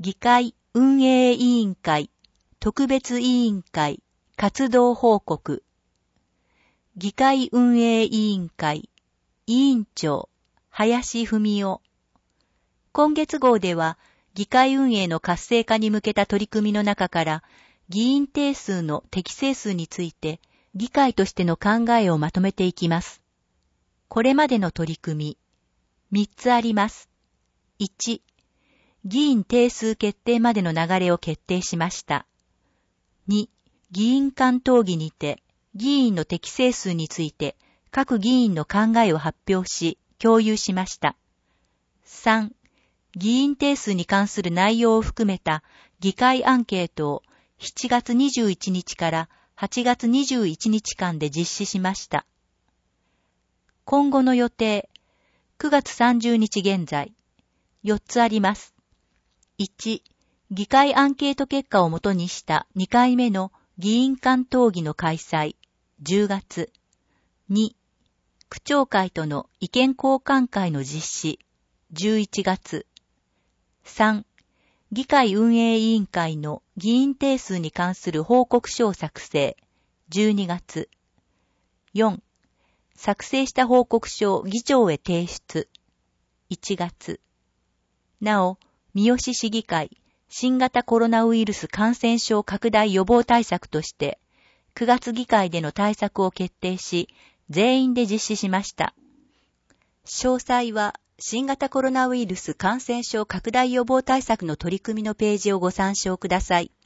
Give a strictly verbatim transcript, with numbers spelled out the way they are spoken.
議会運営委員会特別委員会活動報告。議会運営委員会委員長林文夫。今月号では議会運営の活性化に向けた取り組みの中から議員定数の適正数について議会としての考えをまとめていきます。これまでの取り組みみっつあります。いち、議員定数決定までの流れを決定しました。に、議員間討議にて議員の適正数について各議員の考えを発表し共有しました。さん、議員定数に関する内容を含めた議会アンケートをしちがつにじゅういちにちからはちがつにじゅういちにちかんで実施しました。今後の予定、くがつさんじゅうにち現在、よっつあります。いち、議会アンケート結果をもとにしたにかいめの議員間討議の開催、じゅうがつ。に、区長会との意見交換会の実施、じゅういちがつ。さん、議会運営委員会の議員定数に関する報告書を作成、じゅうにがつ。よん、作成した報告書を議長へ提出、いちがつ。なお、三好市議会新型コロナウイルス感染症拡大予防対策として、くがつ議会での対策を決定し、全員で実施しました。詳細は、新型コロナウイルス感染症拡大予防対策の取り組みのページをご参照ください。